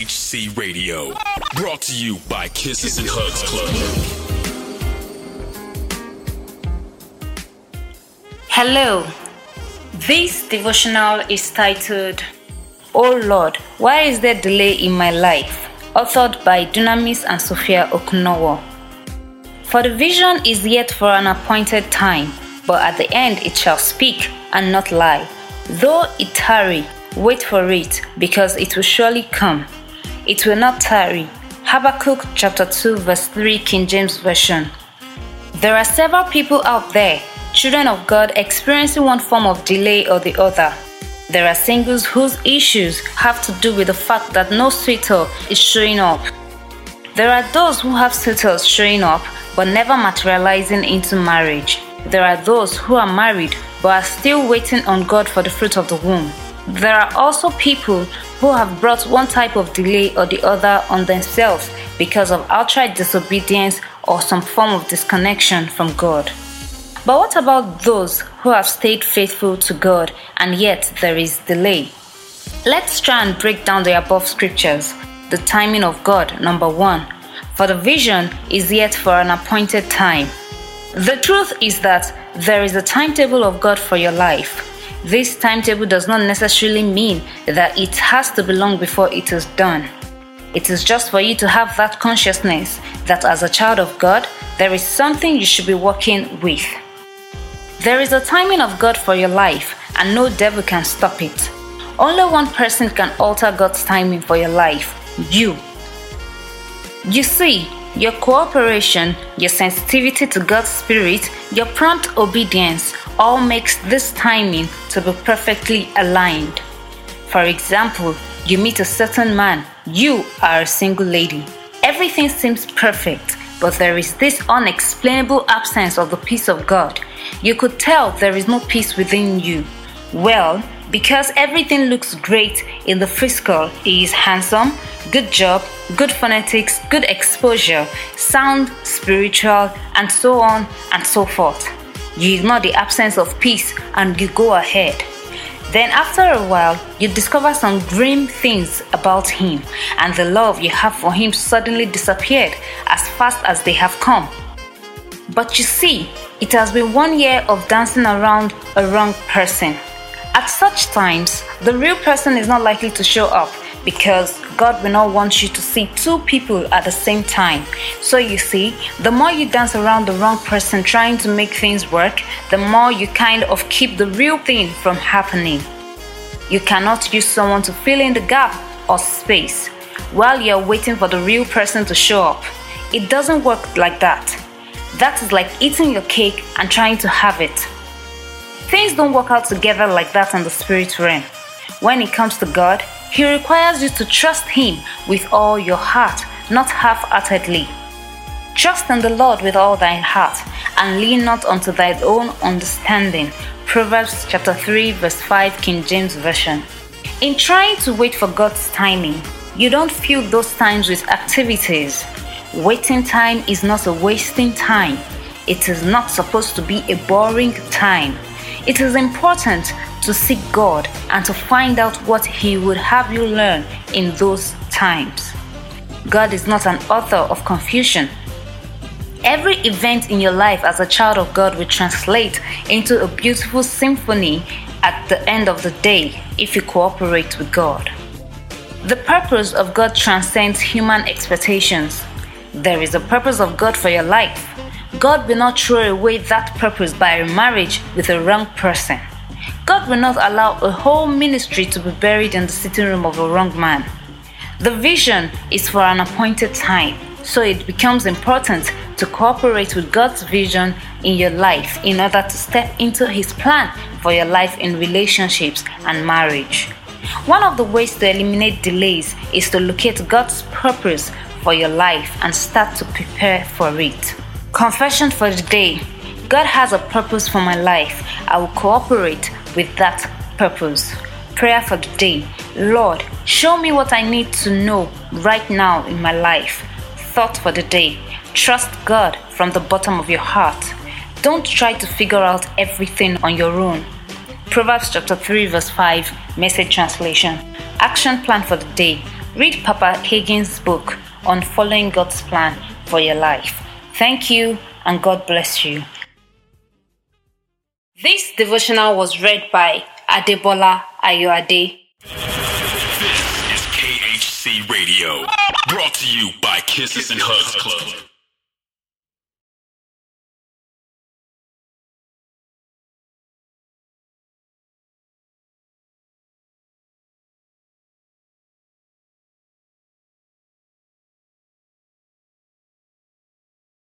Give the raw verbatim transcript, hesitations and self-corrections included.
H C Radio. Brought to you by Kisses and Hugs Club. Hello. This devotional is titled, "Oh Lord, why is there delay in my life?" Authored by Dunamis and Sophia Okunowo. For the vision is yet for an appointed time, but at the end it shall speak and not lie. Though it tarry, wait for it, because it will surely come. It will not tarry. Habakkuk chapter two verse three, King James Version. There are several people out there, children of God, experiencing one form of delay or the other. There are singles whose issues have to do with the fact that no suitor is showing up. There are those who have suitors showing up but never materializing into marriage. There are those who are married but are still waiting on God for the fruit of the womb. There are also people who have brought one type of delay or the other on themselves because of outright disobedience or some form of disconnection from God. But what about those who have stayed faithful to God and yet there is delay? Let's try and break down the above scriptures. The timing of God, number one. For the vision is yet for an appointed time. The truth is that there is a timetable of God for your life. This timetable does not necessarily mean that it has to be long before it is done. It is just for you to have that consciousness that as a child of God, there is something you should be working with. There is a timing of God for your life, and no devil can stop it. Only one person can alter God's timing for your life: you. You see, your cooperation, your sensitivity to God's Spirit, your prompt obedience all makes this timing to be perfectly aligned. For example, you meet a certain man, you are a single lady. Everything seems perfect, but there is this unexplainable absence of the peace of God. You could tell there is no peace within you. Well, because everything looks great in the physical. He is handsome, good job, good phonetics, good exposure, sound, spiritual, and so on and so forth. You ignore the absence of peace and you go ahead. Then after a while, you discover some grim things about him, and the love you have for him suddenly disappeared as fast as they have come. But you see, it has been one year of dancing around a wrong person. At such times, the real person is not likely to show up because God will not want you to see two people at the same time. So you see, the more you dance around the wrong person trying to make things work, the more you kind of keep the real thing from happening. You cannot use someone to fill in the gap or space while you're waiting for the real person to show up. It doesn't work like that. That is like eating your cake and trying to have it. Things don't work out together like that in the spirit realm. When it comes to God, He requires you to trust Him with all your heart, not half-heartedly. Trust in the Lord with all thine heart, and lean not unto thine own understanding. Proverbs chapter three verse five, King James Version. In trying to wait for God's timing, you don't fill those times with activities. Waiting time is not a wasting time. It is not supposed to be a boring time. It is important to seek God and to find out what He would have you learn in those times. God is not an author of confusion. Every event in your life as a child of God will translate into a beautiful symphony at the end of the day if you cooperate with God. The purpose of God transcends human expectations. There is a purpose of God for your life. God will not throw away that purpose by a marriage with a wrong person. God will not allow a whole ministry to be buried in the sitting room of a wrong man. The vision is for an appointed time, so it becomes important to cooperate with God's vision in your life in order to step into His plan for your life in relationships and marriage. One of the ways to eliminate delays is to locate God's purpose for your life and start to prepare for it. Confession for the day. God has a purpose for my life. I will cooperate with that purpose. Prayer for the day. Lord, show me what I need to know right now in my life. Thought for the day. Trust God from the bottom of your heart. Don't try to figure out everything on your own. Proverbs chapter three verse five, Message translation. Action plan for the day. Read Papa Hagin's book on following God's plan for your life. Thank you and God bless you. This devotional was read by Adebola Ayoade. This is K H C Radio, brought to you by Kisses and Hugs Club.